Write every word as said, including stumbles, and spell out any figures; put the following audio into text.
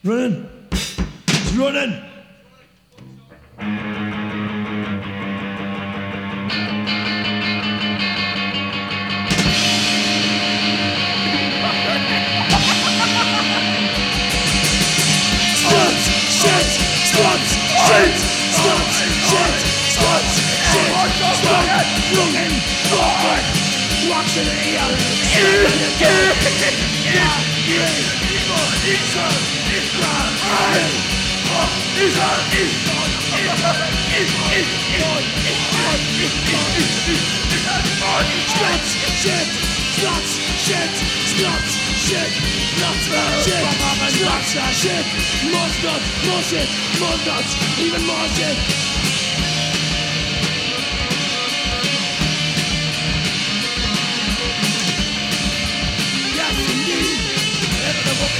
Running. It's running. Sluts, shit, sluts, shit, sluts, shit, sluts, shit, sluts, looking forward, watching the other, sluts, shit, sluts, shit, sluts, shit, nuts, shit, sluts, shit, more sluts, more shit, more nuts, even more shit.